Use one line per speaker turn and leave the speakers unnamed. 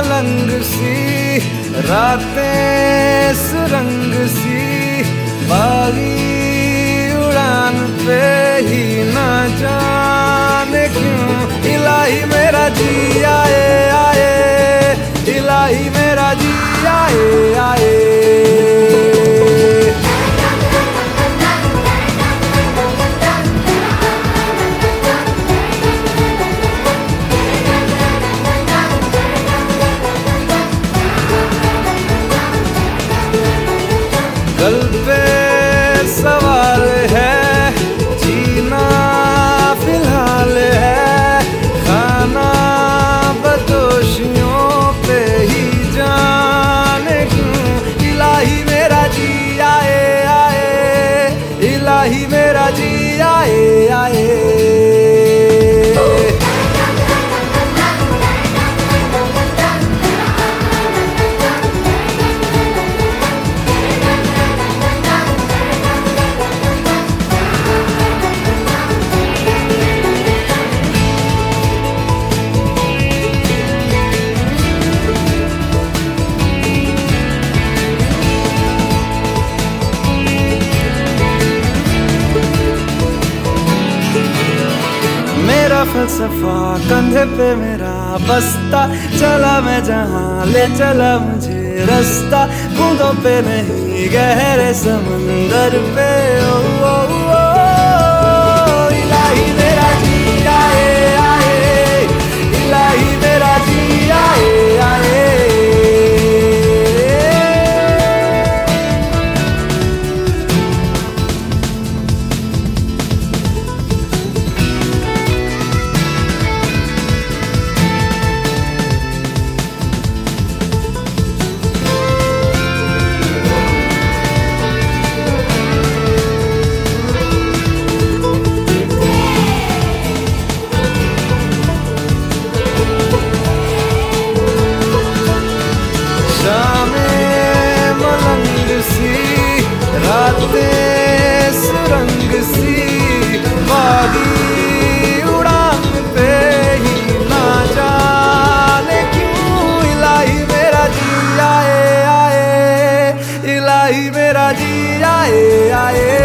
मलंग सी, रातें सुरंग सी, बागी उड़ान पे ही ना जाने क्यों इलाही मेरा जी आए आए, इलाही मेरा जी आए आए। कल पे सवाल है, जीना फिलहाल है, खाना बदोशियों पे ही जाने क्यों इलाही मेरा जी आए आए, इलाही मेरा जी आए आए। मेरा फलसफा कंधे पे मेरा बस्ता, चला मैं जहाँ ले चला मुझे रास्ता, बूंदों पे नहीं गहरे समंदर पे। ओ, ओ, ओ, इलाही मेरा जी आए आए, इलाही मेरा जी आए आए। मलंग सी, रातें सुरंग सी, बागी उड़ान पे ही ना जाने क्यों इलाही मेरा जी आए आए, इलाही मेरा जी आए आए।